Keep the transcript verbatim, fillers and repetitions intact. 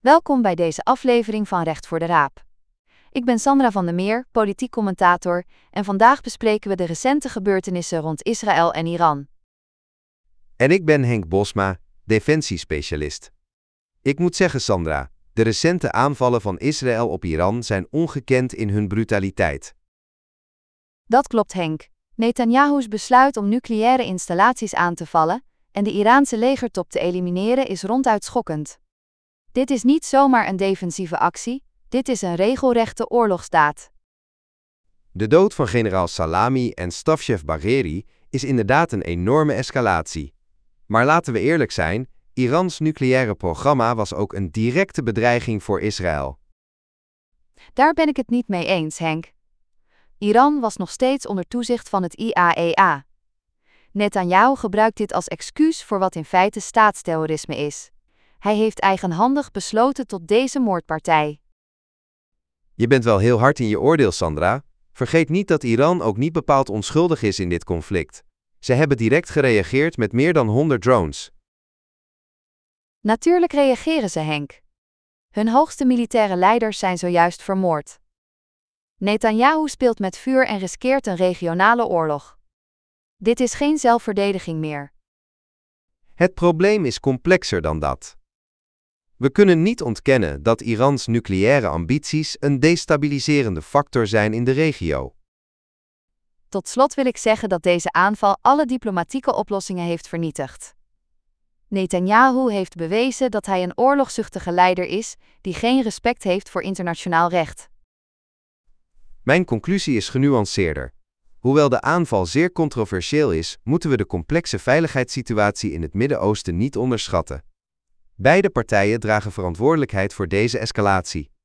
Welkom bij deze aflevering van Recht voor de Raap. Ik ben Sandra van der Meer, politiek commentator, en vandaag bespreken we de recente gebeurtenissen rond Israël en Iran. En ik ben Henk Bosma, defensiespecialist. Ik moet zeggen, Sandra, de recente aanvallen van Israël op Iran zijn ongekend in hun brutaliteit. Dat klopt, Henk. Netanyahu's besluit om nucleaire installaties aan te vallen en de Iraanse legertop te elimineren is ronduit schokkend. Dit is niet zomaar een defensieve actie, dit is een regelrechte oorlogsdaad. De dood van generaal Salami en stafchef Bagheri is inderdaad een enorme escalatie. Maar laten we eerlijk zijn, Irans nucleaire programma was ook een directe bedreiging voor Israël. Daar ben ik het niet mee eens, Henk. Iran was nog steeds onder toezicht van het I A E A. Netanyahu gebruikt dit als excuus voor wat in feite staatsterrorisme is. Hij heeft eigenhandig besloten tot deze moordpartij. Je bent wel heel hard in je oordeel, Sandra. Vergeet niet dat Iran ook niet bepaald onschuldig is in dit conflict. Ze hebben direct gereageerd met meer dan honderd drones. Natuurlijk reageren ze, Henk. Hun hoogste militaire leiders zijn zojuist vermoord. Netanyahu speelt met vuur en riskeert een regionale oorlog. Dit is geen zelfverdediging meer. Het probleem is complexer dan dat. We kunnen niet ontkennen dat Irans nucleaire ambities een destabiliserende factor zijn in de regio. Tot slot wil ik zeggen dat deze aanval alle diplomatieke oplossingen heeft vernietigd. Netanyahu heeft bewezen dat hij een oorlogzuchtige leider is, die geen respect heeft voor internationaal recht. Mijn conclusie is genuanceerder. Hoewel de aanval zeer controversieel is, moeten we de complexe veiligheidssituatie in het Midden-Oosten niet onderschatten. Beide partijen dragen verantwoordelijkheid voor deze escalatie.